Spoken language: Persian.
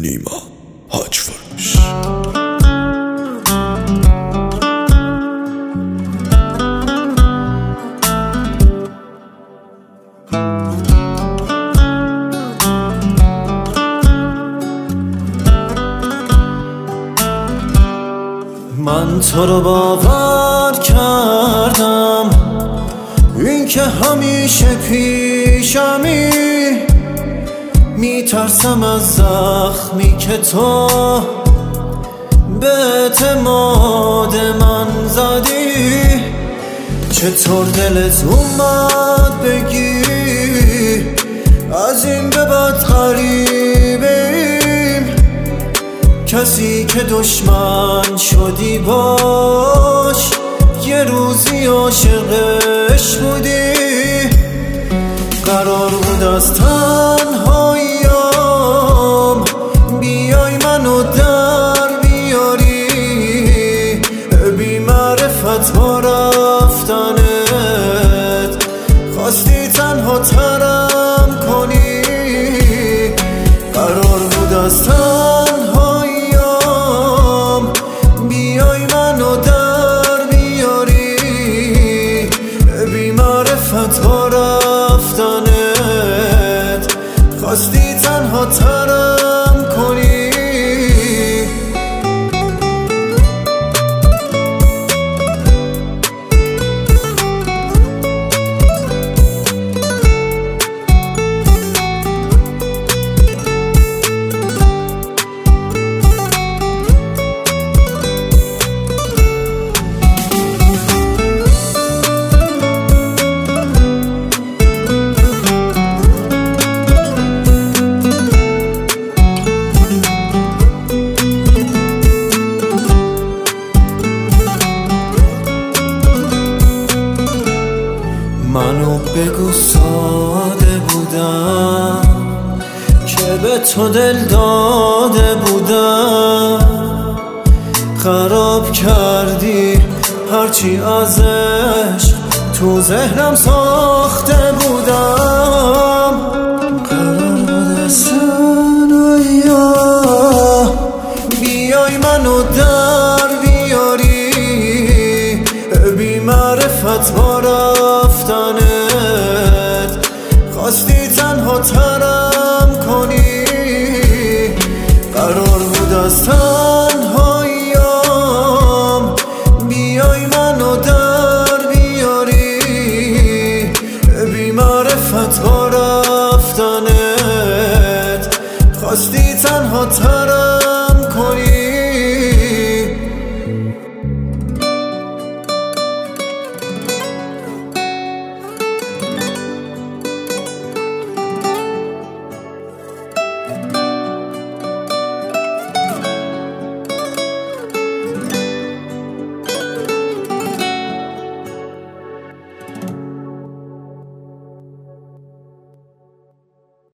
نیما حاج فروش. من تو رو باور کردم، این که همیشه پیشمی، میترسم از زخمی که تو به اعتماد من زدی. چطور دلت اومد بگی از این به بعد غریبیم؟ کسی که دشمن شدی باش یه روزی عاشقش بودی. قرار بود از تنهاییام بیای منو در بیاری، بی معرفت با رفتنت خواستی تنها ترم کنی. قرار بود از تنهاییام بیای منو در بیاری، بی معرفت با رفتنت خواستی تنها ترم کنی. منو بگو ساده بودم که به تو دل داده بودم، خراب کردی هرچی از عشق تو ذهنم ساخته بودم. قرار بود از تنهایی‌ها بیای منو در بیاری، بی معرفت با رفتنت خواستی تنها ترم کنی. قرار بود از تنهاییام بیای منو در بیاری، بی معرفت با رفتنت خواستی تنها ترم کنی.